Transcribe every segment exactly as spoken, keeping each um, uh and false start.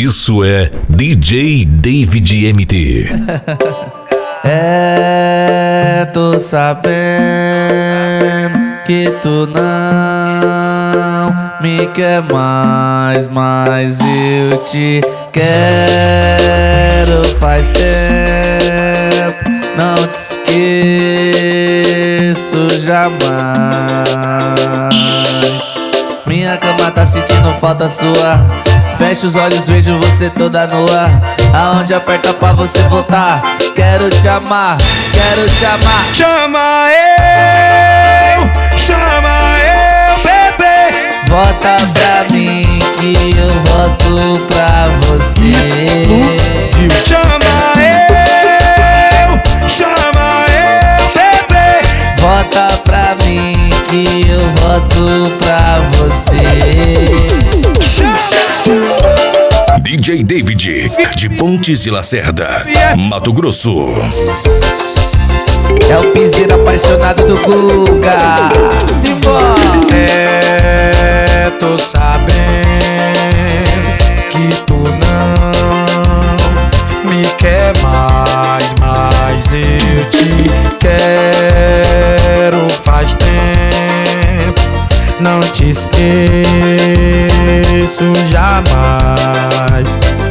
Isso é D J David M T. É, tô sabendo que tu não me quer mais, mas eu te quero faz tempo. Não te esqueço jamais. Minha cama tá sentindo falta sua. Fecha os olhos, vejo você toda nua. Aonde aperta pra você voltar. Quero te amar, quero te amar. Chama eu, chama eu, bebê. Volta pra mim que eu volto pra você. Chama eu, chama eu, bebê. Volta pra mim que eu volto pra você. D J David, de Pontes de Lacerda, Mato Grosso. É o piseiro apaixonado do Guga. Simbora! É, tô sabendo que tu não me quer mais, mas eu te quero faz tempo. Não te esqueço jamais.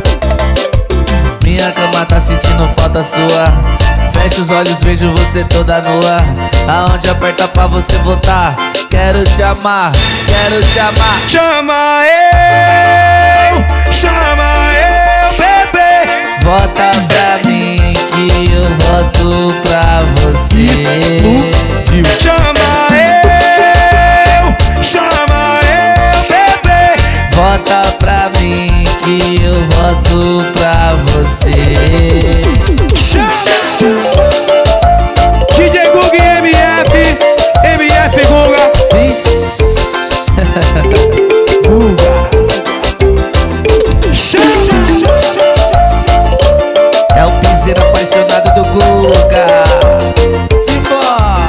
Minha cama tá sentindo falta sua. Fecha os olhos, vejo você toda nua. Aonde aperta pra você voltar. Quero te amar, quero te amar. Chama eu, chama eu, bebê. Volta pra mim que eu volto pra você. Chama eu, chama eu, bebê. Volta pra mim que eu volto pra você. D J Guga e M F, M F Guga. Vixe. Guga. É o piseiro apaixonado do Guga. Simbora.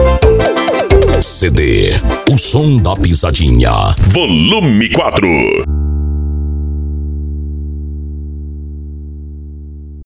C D, o som da pisadinha. Volume quatro.